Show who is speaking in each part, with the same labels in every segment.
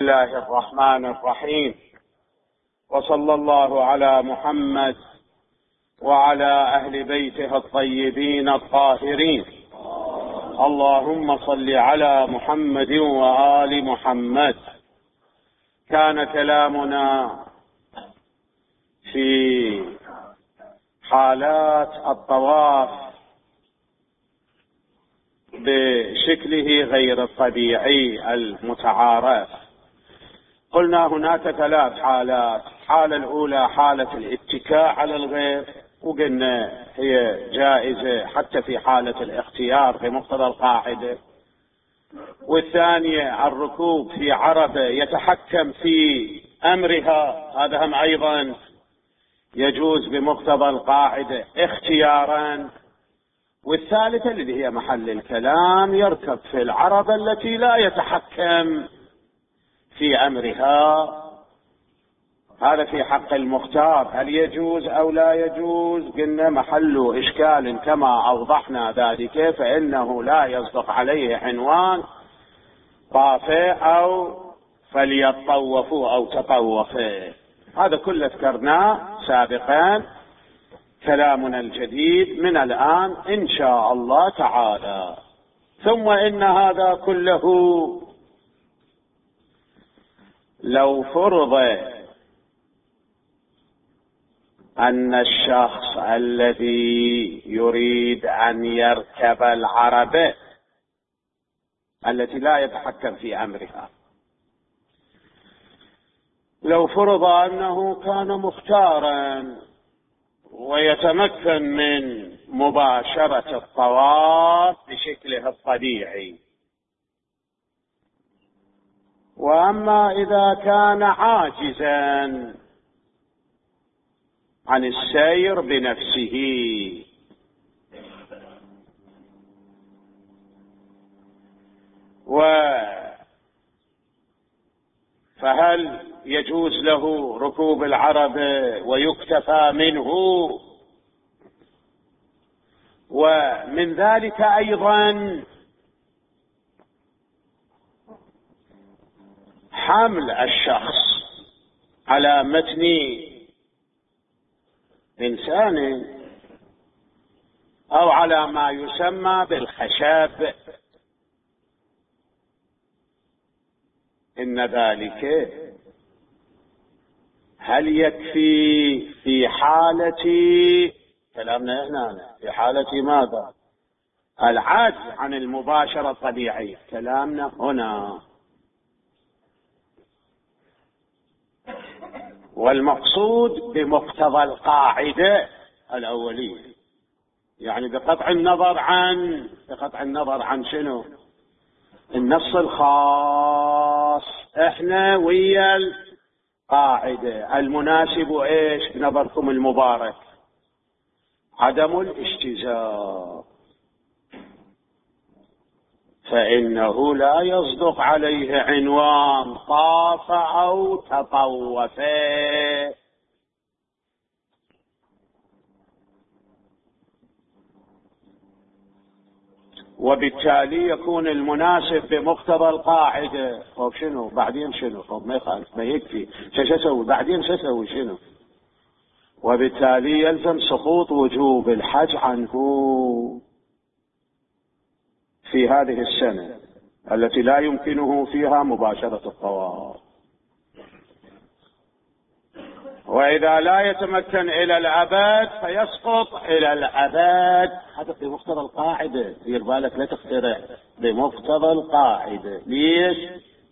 Speaker 1: الله الرحمن الرحيم، وصلى الله على محمد وعلى أهل بيته الطيبين الطاهرين. اللهم صل على محمد وآل محمد. كان كلامنا في حالات الطواف بشكله غير الطبيعي المتعارف. قلنا هناك 3 حالات. الحالة الأولى حالة الاتكاء على الغير، وقلنا هي جائزة حتى في حالة الاختيار بمقتضى القاعدة. والثانية الركوب في عربة يتحكم في أمرها، هذا هم أيضا يجوز بمقتضى القاعدة اختيارا. والثالثة اللي هي محل الكلام، يركب في العربة التي لا يتحكم في أمرها. هذا في حق المختار، هل يجوز أو لا يجوز؟ قلنا محل إشكال كما أوضحنا ذلك، فإنه لا يصدق عليه عنوان طافئ أو فليطوفوا أو تطوفوا. هذا كله ذكرناه سابقا. كلامنا الجديد من الآن إن شاء الله تعالى. ثم إن هذا كله لو فرض أن الشخص الذي يريد أن يركب العربة التي لا يتحكم في أمرها، لو فرض أنه كان مختارا ويتمكن من مباشرة الطواف بشكله الطبيعي، وأما إذا كان عاجزا عن السير بنفسه، فهل يجوز له ركوب العربة ويكتفى منه؟ ومن ذلك أيضا حمل الشخص على متن إنسان أو على ما يسمى بالخشب، إن ذلك هل يكفي في حالة كلامنا هنا في حالة ماذا؟ العجز عن المباشرة الطبيعية. كلامنا هنا والمقصود بمقتضى القاعدة الأولية، يعني بقطع النظر عن شنو؟ النص الخاص. احنا ويا القاعدة المناسب ايش بنظركم المبارك؟ عدم الاجتزاء، فإنه لا يصدق عليه عنوان طاف أو تطوف. وبالتالي يكون المناسب بمقتضى القاعدة. طب شنو بعدين؟ شنو؟ طب ما يخالف، ما يكفي. شو اسوي بعدين؟ شو اسوي؟ شنو؟ وبالتالي يلزم سقوط وجوب الحج عنه في هذه السنة التي لا يمكنه فيها مباشرة الطواف. وإذا لا يتمكن إلى الأبد فيسقط إلى الأبد. هذا بمقتضى القاعدة، دير بالك لا تخترع، بمقتضى القاعدة. ليش؟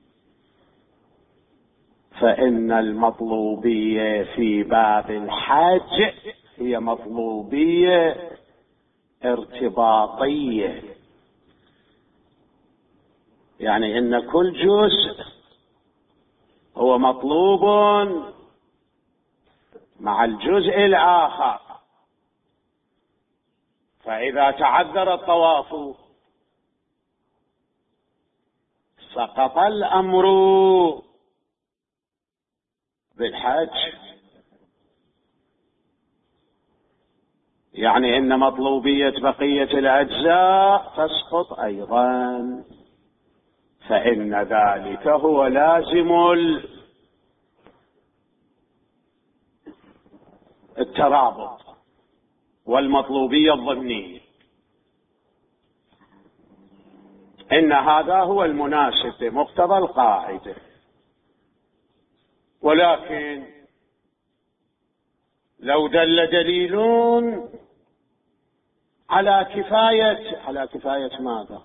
Speaker 1: فإن المطلوبية في باب الحج هي مطلوبية ارتباطية، يعني إن كل جزء هو مطلوب مع الجزء الآخر. فإذا تعذر الطواف سقط الأمر بالحج، يعني إن مطلوبية بقية الأجزاء تسقط أيضا. فإن ذلك هو لازم الترابط والمطلوبية الضمنية. إن هذا هو المناسب بمقتضى القاعدة. ولكن لو دل دليل على كفاية ماذا؟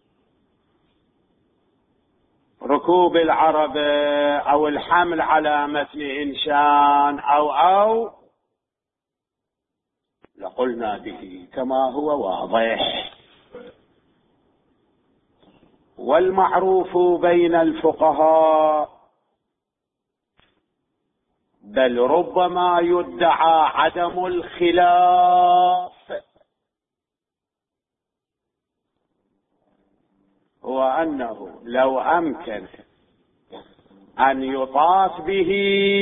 Speaker 1: ركوب العرب أو الحمل على متن إنسان أو لقلنا به كما هو واضح. والمعروف بين الفقهاء بل ربما يدعى عدم الخلاف هو أنه لو أمكن أن يطاف به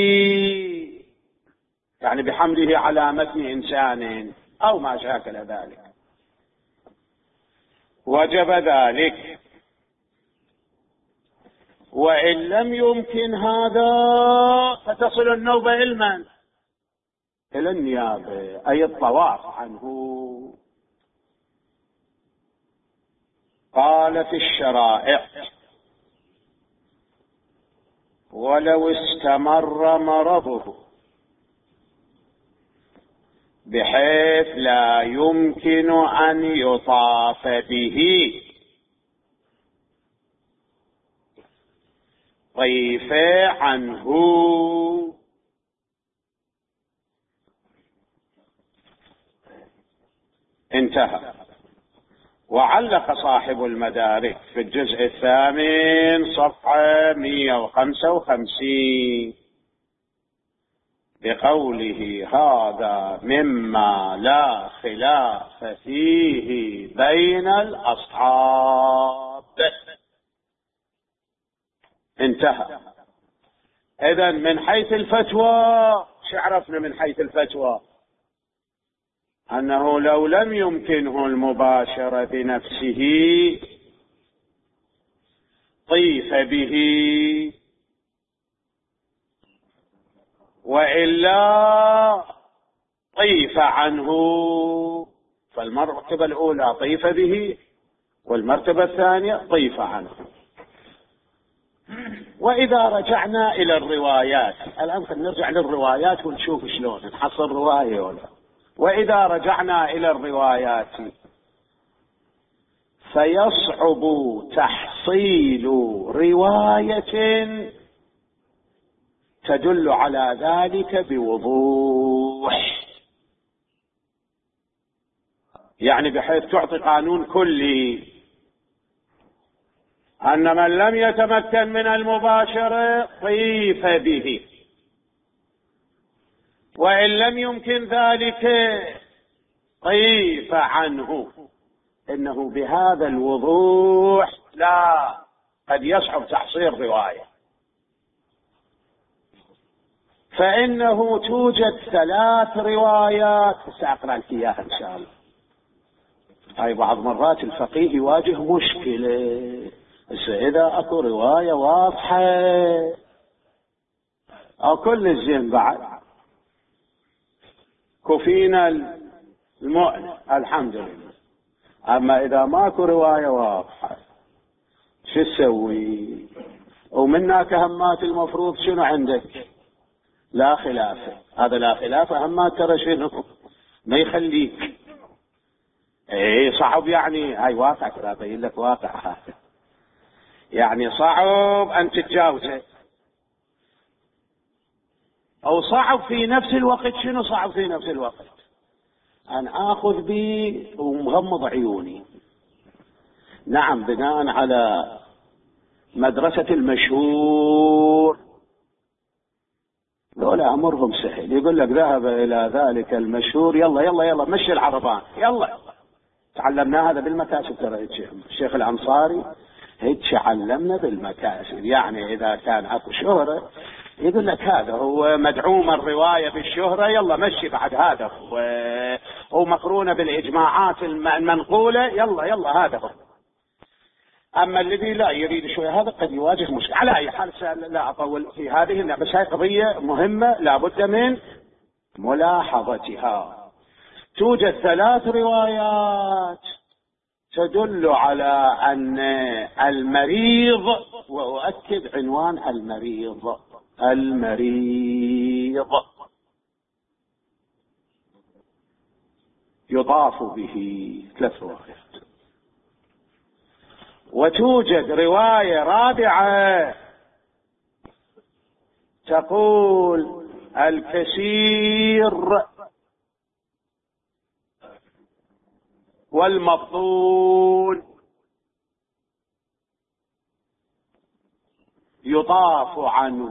Speaker 1: يعني بحمله على متن إنسان أو ما شاكل ذلك وجب ذلك. وإن لم يمكن هذا فتصل النوبة إلى النيابة أي الطواف عنه. قال في الشرائع: ولو استمر مرضه بحيث لا يمكن أن يطاف به طيف عنه. انتهى. وعلق صاحب المدارك في الجزء 8 صفحة 155 بقوله: هذا مما لا خلاف فيه بين الأصحاب. انتهى. إذن من حيث الفتوى شعرفنا من حيث الفتوى أنه لو لم يمكنه المباشرة بنفسه طيف به، وإلا طيف عنه. فالمرتبة الأولى طيف به، والمرتبة الثانية طيف عنه. وإذا رجعنا إلى الروايات، الآن نرجع للروايات ونشوف شلون نحصل رواية ولا. وإذا رجعنا إلى الروايات فيصعب تحصيل رواية تدل على ذلك بوضوح، يعني بحيث تعطي قانون كلي أن من لم يتمكن من المباشرة طيف به، وإن لم يمكن ذلك طيف عنه. إنه بهذا الوضوح لا قد يصعب تحصيل رواية، فإنه توجد 3 روايات سأقرأ لك إياها إن شاء الله. هاي بعض مرات الفقيه يواجه مشكلة، بس إذا أكو رواية واضحة أو كل الزين بعد كفينا المؤن الحمد لله. أما إذا ماكو رواية واضحة شو تسوي؟ ومنا كهمات المفروض شنو عندك؟ لا خلاف. هذا لا خلاف همات ترى شنو ما يخليك صعب، يعني هاي واقع ترى أبين لك واقع هذا، يعني صعب أن تتجاوزه، أو صعب في نفس الوقت. شنو صعب في نفس الوقت؟ أن آخذ بي ومغمض عيوني. نعم، بناء على مدرسة المشهور دول أمرهم سهل، يقول لك ذهب إلى ذلك المشهور يلا يلا يلا مشي العربان يلا. تعلمنا هذا بالمكاسب ترى. الشيخ الأنصاري هيك علمنا بالمكاسب، يعني إذا كان أكو شهرة يقول لك هذا هو مدعوم الرواية بالشهرة يلا مشي بعد هذا، ومقرونة بالإجماعات المنقولة يلا يلا هذا هو. أما الذي لا يريد شوية هذا قد يواجه مشكلة. على أي حال لا أطول في هذه، بس هذه قضية مهمة لابد من ملاحظتها. توجد 3 روايات تدل على أن المريض، وأؤكد عنوان المريض يطاف به، 3 روايات. وتوجد رواية رابعة تقول الكثير والمبطون يطاف عنه.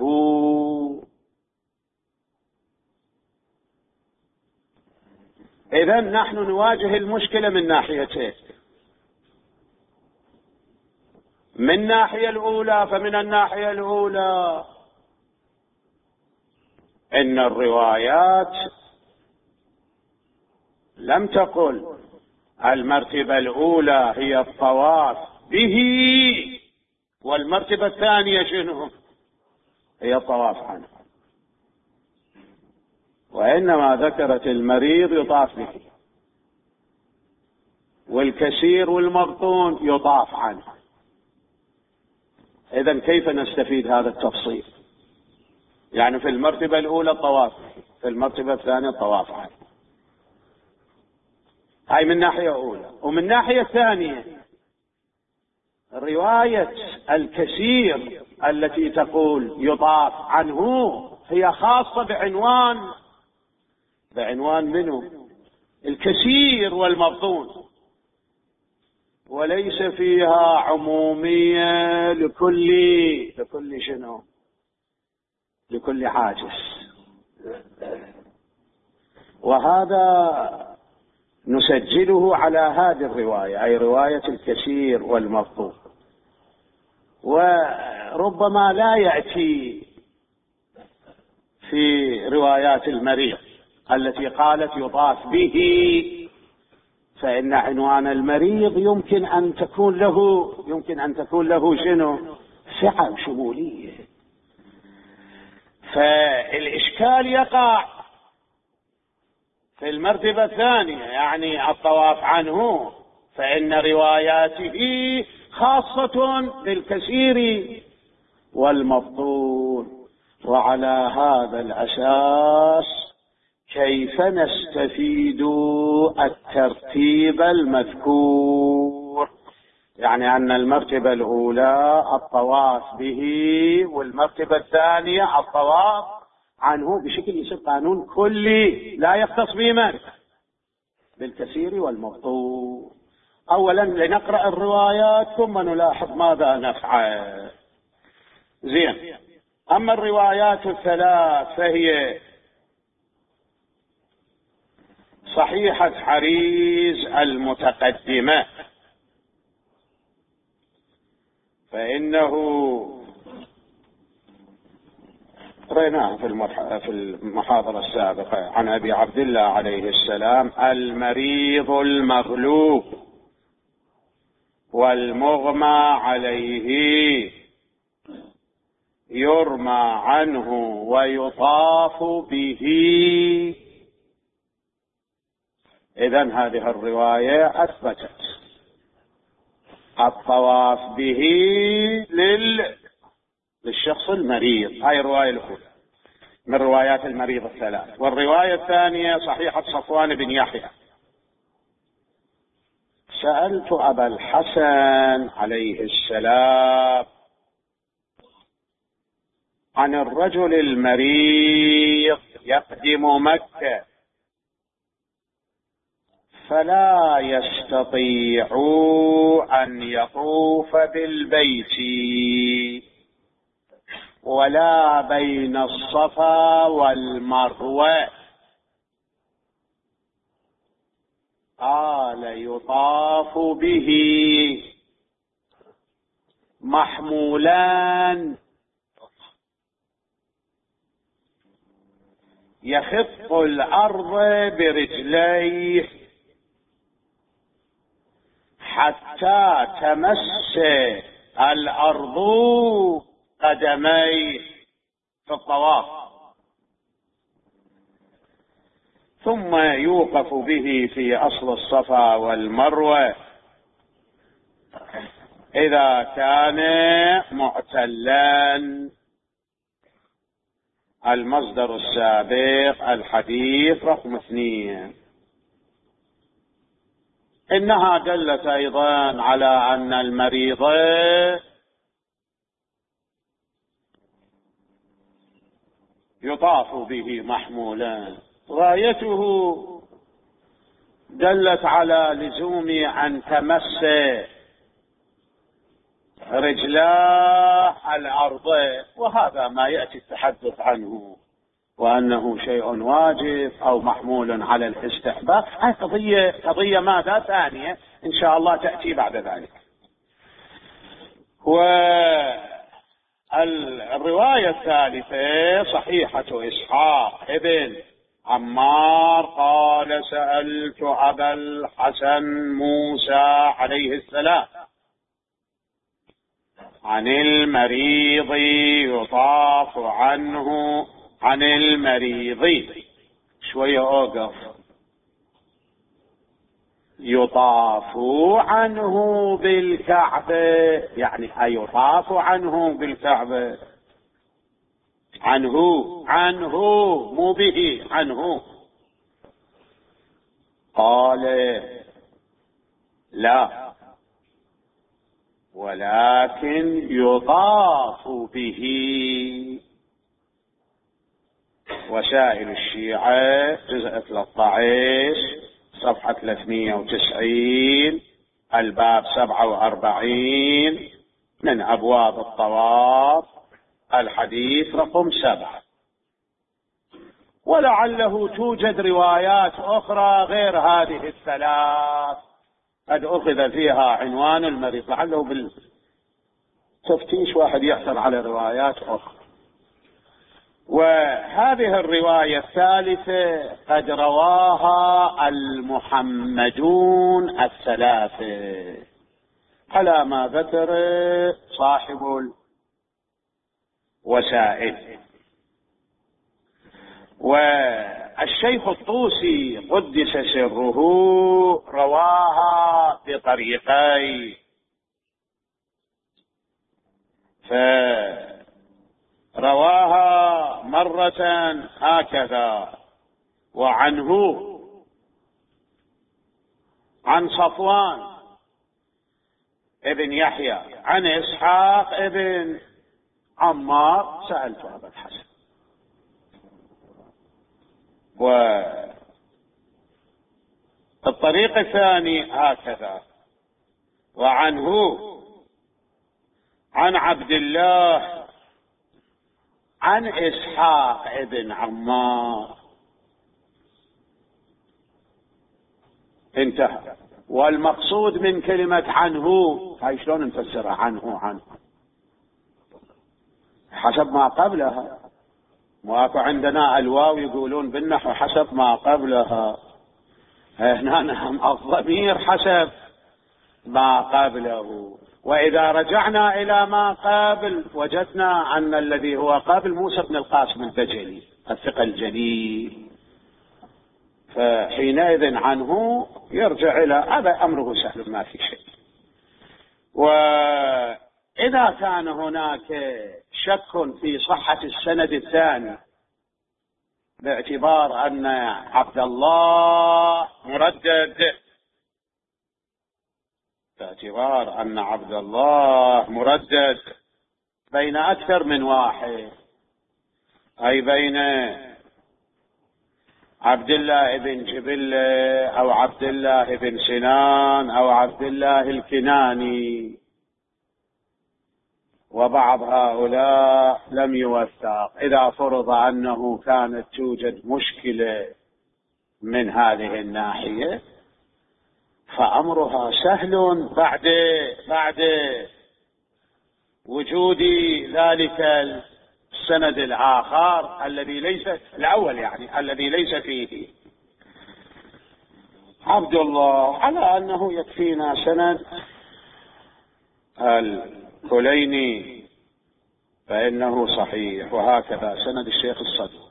Speaker 1: إذن نحن نواجه المشكلة من ناحيتين. من الناحية الأولى، فمن الناحية الأولى إن الروايات لم تقل المرتبة الأولى هي الطواف به، والمرتبة الثانية شنو؟ هي الطواف عنه، وإنما ذكرت المريض يطاف به، والكثير والمبطون يطاف عنه. إذن كيف نستفيد هذا التفصيل؟ يعني في المرتبة الأولى الطواف، في المرتبة الثانية الطواف عنه. هاي من ناحية أولى. ومن ناحية ثانية رواية الكثير التي تقول يطاف عنه هي خاصة بعنوان منه؟ الكثير والمبطون، وليس فيها عمومية لكل شنو؟ لكل حاجز. وهذا نسجله على هذه الرواية، أي رواية الكثير والمبطون. وربما لا يأتي في روايات المريض التي قالت يطاف به، فإن عنوان المريض يمكن أن تكون له شنو؟ سعة شمولية. فالإشكال يقع في المرتبة الثانية، يعني الطواف عنه، فإن رواياته خاصة بالكثير والمبطون. وعلى هذا الأساس كيف نستفيد الترتيب المذكور؟ يعني أن المرتبة الأولى الطواف به، والمرتبة الثانية الطواف عنه، بشكل يصير قانون كلي لا يختص بمن؟ بالكثير والمبطون. أولا لنقرأ الروايات ثم نلاحظ ماذا نفعل. زين. أما الروايات الثلاث فهي صحيحة حريز المتقدمة، فإنه قرأناه في المحاضرة السابقة عن أبي عبد الله عليه السلام: المريض المغلوب والمغمى عليه يرمى عنه ويطاف به. إذن هذه الرواية أثبتت الطواف به للشخص المريض. هاي الرواية الأولى من روايات المريض الثلاث. والرواية الثانية صحيحة صفوان بن يحيى: سألت أبا الحسن عليه السلام عن الرجل المريض يقدم مكة فلا يستطيع أن يطوف بالبيت ولا بين الصفا والمروة، قال: يطاف به محمولان يخط الأرض برجليه حتى تمس الأرض قدميه في الطواف، ثم يوقف به في أصل الصفا والمروة إذا كان معتلا. المصدر السابق الحديث رقم 2. إنها دلت أيضا على أن المريض يطاف به محمولا. غايته دلت على لزوم أن تمس رجلاه الأرض، وهذا ما يأتي التحدث عنه وأنه شيء واجب أو محمول على الاستحباب. هذه قضية ماذا ثانية إن شاء الله تأتي بعد ذلك. والرواية الثالثة صحيحة إسحاق ابن عمار قال سألت أبا الحسن موسى عليه السلام عن المريض يطاف عنه، عن المريض شوية أوقف، يطاف عنه بالكعبة، يعني أيطاف عنه بالكعبة؟ عنه مو به، عنه. قال لا، ولكن يطاف به. وسائل الشيعة جزء 13 صفحة 390 الباب 47 من أبواب الطواف الحديث رقم 7. ولعله توجد روايات أخرى غير هذه الثلاث قد أخذ فيها عنوان المريض، لعله بالتفتيش واحد يحصل على روايات أخرى. وهذه الرواية الثالثة قد رواها المحمدون الثلاثة على ما ذكر صاحب الوسائل. والشيخ الطوسي قدس سره رواها بطريقين، فرواها مرة هكذا وعنه عن صفوان ابن يحيى عن إسحاق ابن عمار سألت أبا الحسن. والطريق الثاني هكذا وعنه عن عبد الله عن إسحاق ابن عمار، انتهى. والمقصود من كلمة عنه هاي شلون نفسرها؟ عنه حسب ما قبلها. واكو عندنا الواو يقولون بالنحو حسب ما قبلها، هنا الضمير حسب ما قبله. وإذا رجعنا إلى ما قبل وجدنا أن الذي هو قبل موسى بن القاسم البجلي الثقة الجليل، فحينئذ عنه يرجع إلى هذا أمره سهل ما في شيء. وإذا كان هناك شك في صحة السند الثاني باعتبار أن عبد الله مردد بين أكثر من واحد، أي بين عبد الله بن جبلة أو عبد الله بن سنان أو عبد الله الكناني، وبعض هؤلاء لم يوثق. إذا فرض أنه كانت توجد مشكلة من هذه الناحية فأمرها سهل بعد وجود ذلك السند الآخر الذي ليس الأول، يعني الذي ليس فيه عبد الله على أنه يكفينا سند الكليني فإنه صحيح، وهكذا سند الشيخ الصدوق.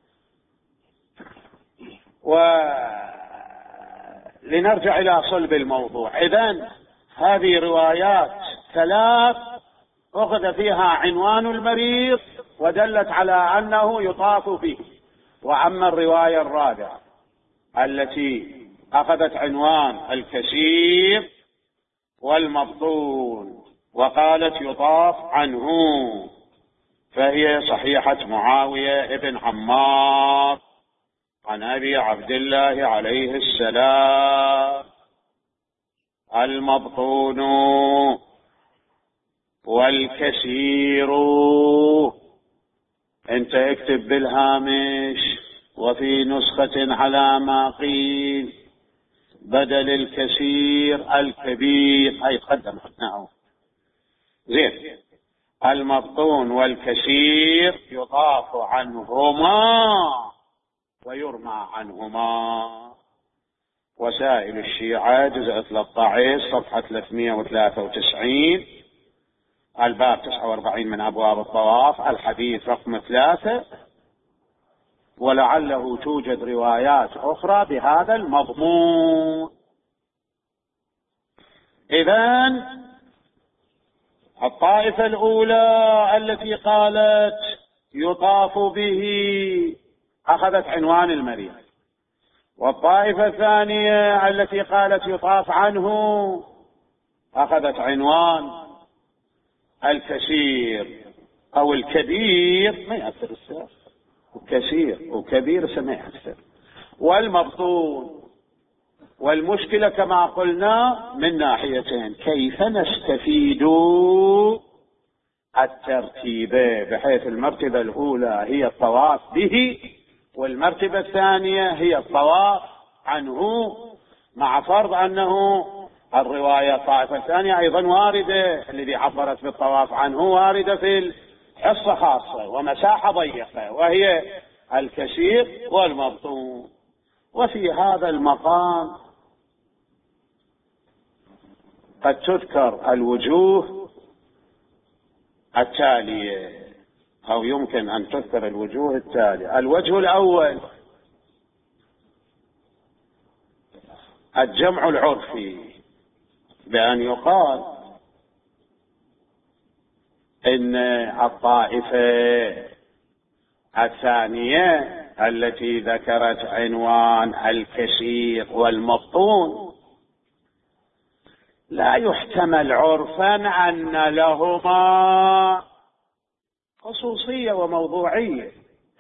Speaker 1: ولنرجع إلى صلب الموضوع، إذن هذه روايات ثلاث أخذ فيها عنوان المريض ودلت على أنه يطاف به. وأما الرواية الرابعة التي أخذت عنوان الكثير والمبطون وقالت يطاف عنه، فهي صحيحة معاوية بن عمار عن أبي عبد الله عليه السلام: المبطون والكثير. انت اكتب بالهامش: وفي نسخة على ما قيل بدل الكثير الكبير، أي قدم حتناه زين. المبطون والكثير يطاف عنهما ويرمى عنهما. وسائل الشيعة جزء 13 صفحة 393، الباب 49 من أبواب الطواف، الحديث رقم 3. ولعله توجد روايات أخرى بهذا المضمون. إذن الطائفة الأولى التي قالت يطاف به أخذت عنوان المريض، والطائفة الثانية التي قالت يطاف عنه أخذت عنوان الكثير أو الكبير، ما يأثر السياق، وكثير وكبير سمع أكثر، والمبطون. والمشكلة كما قلنا من ناحيتين: كيف نستفيد الترتيب، بحيث المرتبة الأولى هي الطواف به، والمرتبة الثانية هي الطواف عنه، مع فرض أنه الرواية الطائفة الثانية أيضا واردة، الذي عبرت بالطواف عنه واردة في حصة خاصة ومساحة ضيقة، وهي الكثير والمبطون. وفي هذا المقام قد تذكر الوجوه التالية، أو يمكن أن تذكر الوجوه التالية. الوجه الأول: الجمع العرفي، بأن يقال إن الطائفة الثانية التي ذكرت عنوان الكثير والمبطون لا يحتمل عرفا أن لهما خصوصية وموضوعية،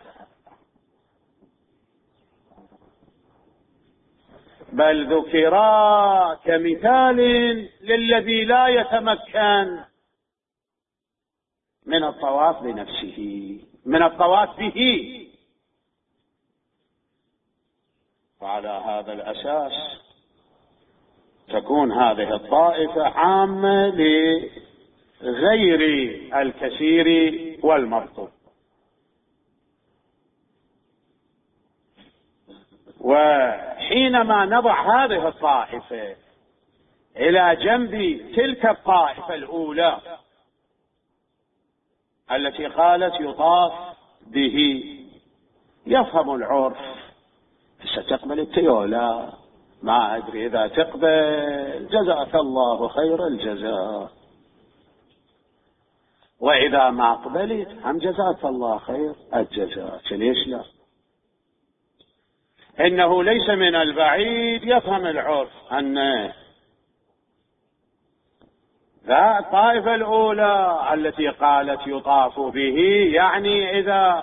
Speaker 1: بل ذكرا كمثال للذي لا يتمكن من الطواف بنفسه، من الطواف به. وعلى هذا الأساس تكون هذه الطائفة عامة لغير الكثير والمبطون. وحينما نضع هذه الطائفة إلى جنب تلك الطائفة الأولى التي قالت يطاف به، يفهم العرف ستقبل التيولا، ما أدري إذا تقبل جزاك الله خير الجزاء، وإذا ما قبلت هم جزاك الله خير الجزاء. ليش لا؟ إنه ليس من البعيد يفهم العرف أن ذا الطائفة الأولى التي قالت يطاف به يعني إذا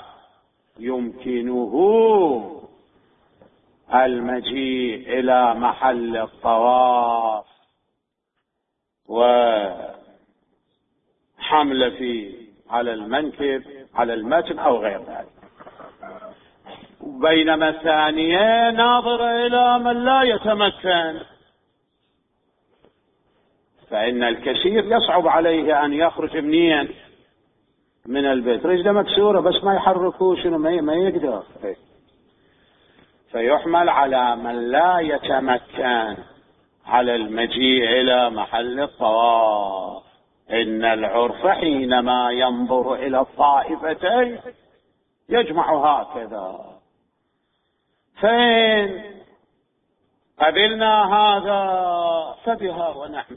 Speaker 1: يمكنه المجيء إلى محل الطواف وحمل على المنكب على المتن أو غير ذلك. بينما الثانية ناظرة إلى من لا يتمكن، فإن الكثير يصعب عليه أن يخرج منين من البيت، رجله مكسورة بس ما يحركوش، ما يقدر. فيحمل على من لا يتمكن على المجيء إلى محل الطواف. إن العرف حينما ينظر إلى الطائفتين يجمع هكذا، فإن قبلنا هذا فبها ونعمت،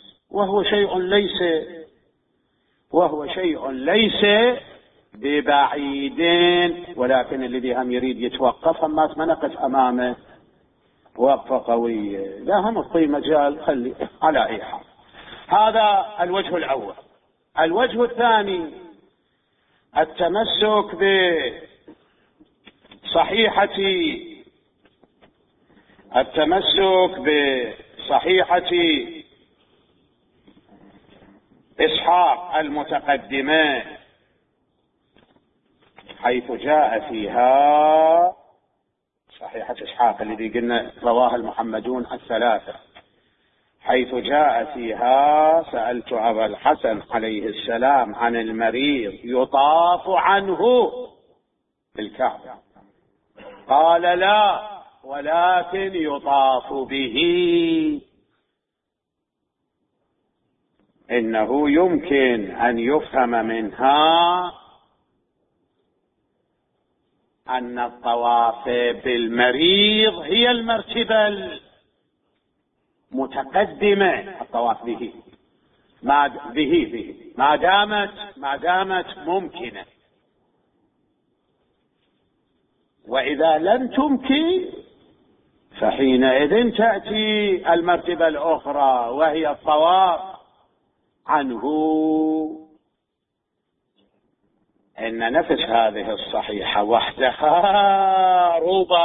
Speaker 1: وهو شيء ليس ببعيد، ولكن الذي هم يريد يتوقف ما نقف أمامه وقفة قوية، لا هم الطي مجال خلي على أي حال. هذا الوجه الأول. الوجه الثاني التمسك بصحيحة إسحاق المتقدمة، حيث جاء فيها صحيحة إسحاق الذي قلنا رواه المحمدون الثلاثة، حيث جاء فيها: سألت أبا الحسن عليه السلام عن المريض يطاف عنه بالكعبة، قال: لا، ولكن يطاف به. إنه يمكن أن يفهم منها أن الطواف بالمريض هي المرتبة المتقدمة، الطواف به ما دامت ممكنة. وإذا لم تمكن فحينئذ تأتي المرتبة الأخرى وهي الطواف عنه. إن نفس هذه الصحيحة وحدها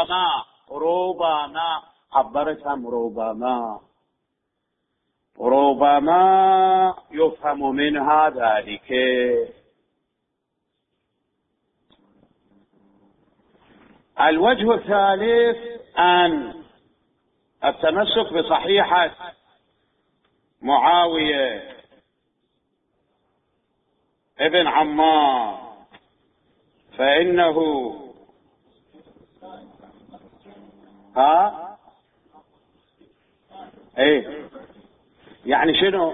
Speaker 1: ربما عبرتها ربما يفهم منها ذلك. الوجه الثالث أن التمسك بصحيحة معاوية ابن عمار، فإنه يعني شنو؟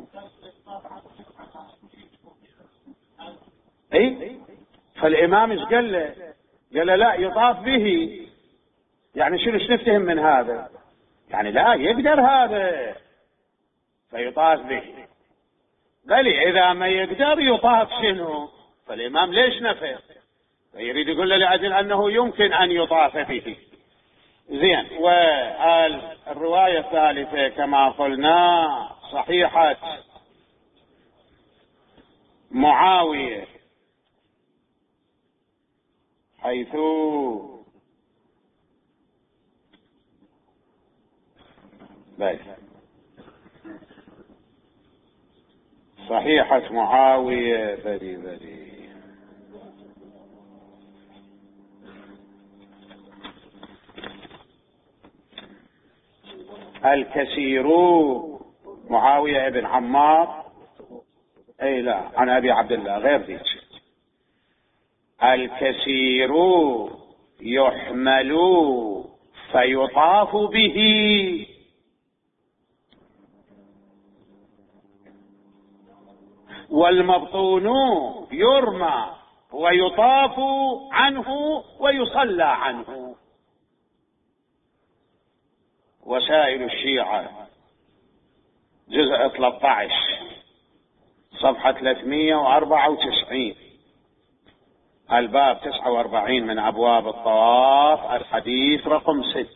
Speaker 1: فالإمام ايش قال له؟ قال لا يطاف به. يعني شنو نفتهم من هذا؟ يعني لا يقدر هذا فيطاف به، بل إذا ما يقدر يطاف شنو؟ فالإمام ليش نفى؟ فيريد يقول له لأجل أنه يمكن أن يطاف به. زين. والرواية الثالثة كما قلنا صحيحة معاوية، حيث صحيحة معاوية بدي الكثير معاوية ابن عمار، لا، عن أبي عبد الله غير ذيك. الكثير يحمل فيطاف به، والمبطون يرمى ويطاف عنه ويصلى عنه. وسائل الشيعة جزء 13 صفحة 394، الباب 49 من أبواب الطواف، الحديث رقم 6.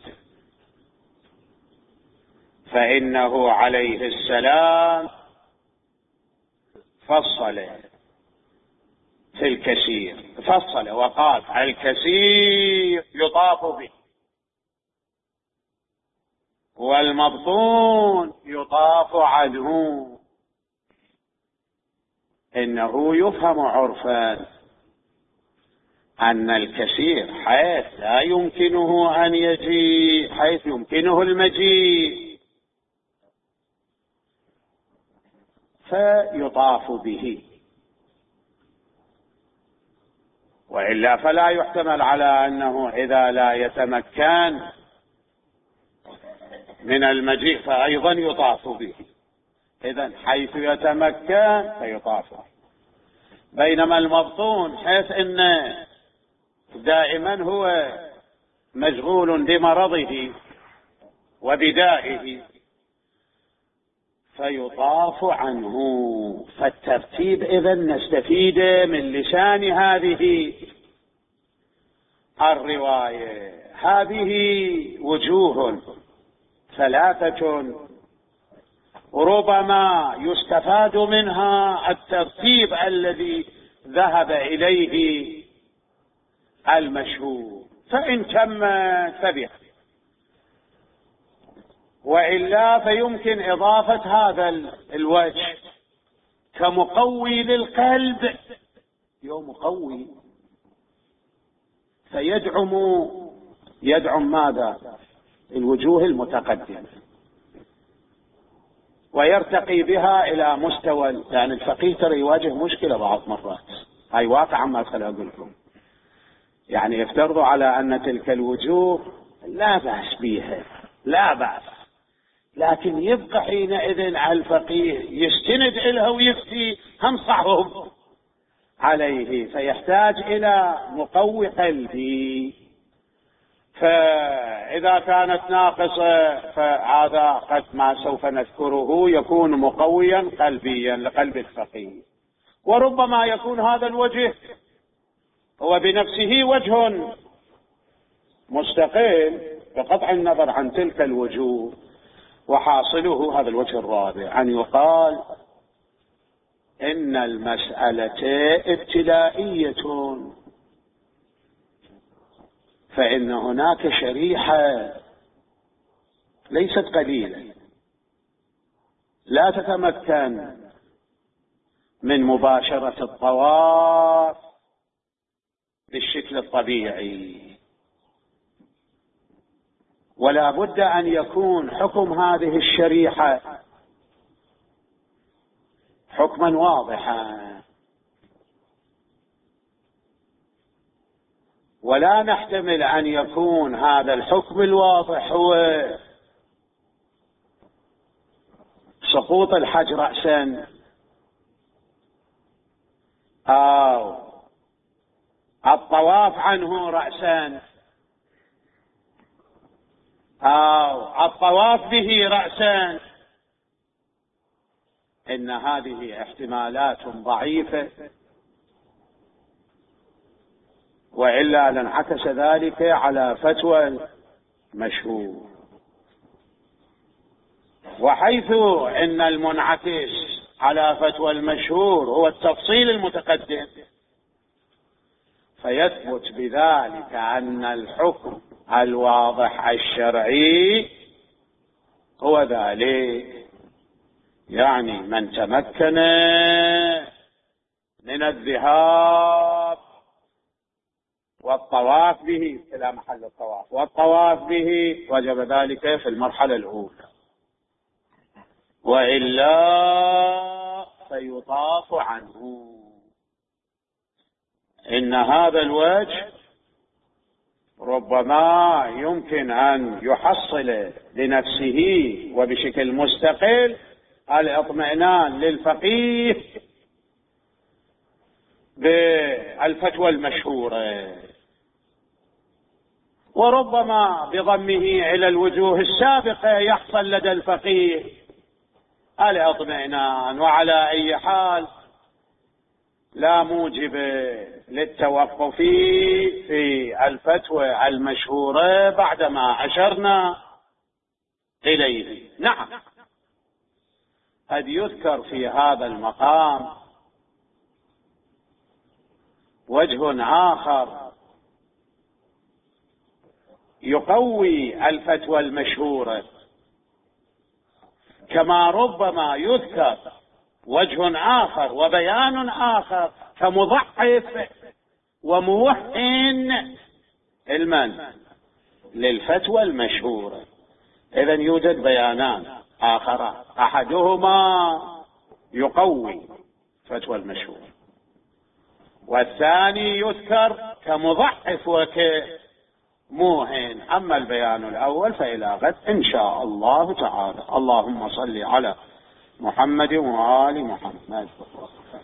Speaker 1: فإنه عليه السلام فصل في الكثير، فصل وقال: الكثير يطاف به، والمبطون يطاف عنه. إنه يفهم عرفا أن الكثير حيث لا يمكنه أن يجيء، حيث يمكنه المجيء، فيطاف به. وإلا فلا يحتمل على أنه إذا لا يتمكن من المجيء فأيضا يطاف به. إذن حيث يتمكن فيطاف به، بينما المبطون حيث أن دائما هو مشغول بمرضه وبدائه فيطاف عنه. فالترتيب إذن نستفيد من لسان هذه الرواية. هذه وجوه ثلاثة ربما يستفاد منها الترتيب الذي ذهب إليه المشهور، فإن تم فبه، وإلا فيمكن إضافة هذا الوجه كمقوي للقلب، يوم مقوي يدعم ماذا؟ الوجوه المتقدمة، ويرتقي بها إلى مستوى. يعني الفقيه ترى يواجه مشكلة بعض مرات، هاي واقعا ما أقول لكم. يعني يفترضوا على أن تلك الوجوه لا بأس بها، لا بأس، لكن يبقى حينئذ على الفقيه يستند إلها ويفتي هم صعب عليه، فيحتاج إلى مقوي قلبي. فإذا كانت ناقصة فهذا قد ما سوف نذكره يكون مقويا قلبيا لقلب الفقيه. وربما يكون هذا الوجه هو بنفسه وجه مستقل بقطع النظر عن تلك الوجوه، وحاصله هذا الوجه الرابع، أن يقال إن المسألة ابتلائية، فإن هناك شريحة ليست قليلة لا تتمكن من مباشرة الطواف بالشكل الطبيعي، ولا بد أن يكون حكم هذه الشريحة حكما واضحا، ولا نحتمل أن يكون هذا الحكم الواضح هو سقوط الحج رأسا أو الطواف عنه رأسا أو الطواف به رأسا. إن هذه احتمالات ضعيفة، وإلا لانعكس ذلك على فتوى المشهور. وحيث إن المنعكس على فتوى المشهور هو التفصيل المتقدم، فيثبت بذلك أن الحكم الواضح الشرعي هو ذلك. يعني من تمكن من الذهاب والطواف به إلى محل الطواف والطواف به وجب ذلك في المرحلة الأولى، وإلا فيطاف عنه. إن هذا الوجه ربما يمكن أن يحصل لنفسه وبشكل مستقل الاطمئنان للفقيه بالفتوى المشهورة، وربما بضمه إلى الوجوه السابقة يحصل لدى الفقيه الاطمئنان. وعلى أي حال لا موجب للتوقف في الفتوى المشهورة بعدما أشرنا إليه. نعم، قد يذكر في هذا المقام وجه آخر يقوي الفتوى المشهورة، كما ربما يذكر وجه آخر وبيان آخر كمضعف وموهن للفتوى المشهورة. إذن يوجد بيانان آخران، أحدهما يقوي فتوى المشهور، والثاني يذكر كمضعف وكموهن. أما البيان الأول فإلى غد إن شاء الله تعالى. اللهم صل على محمد وآل محمد.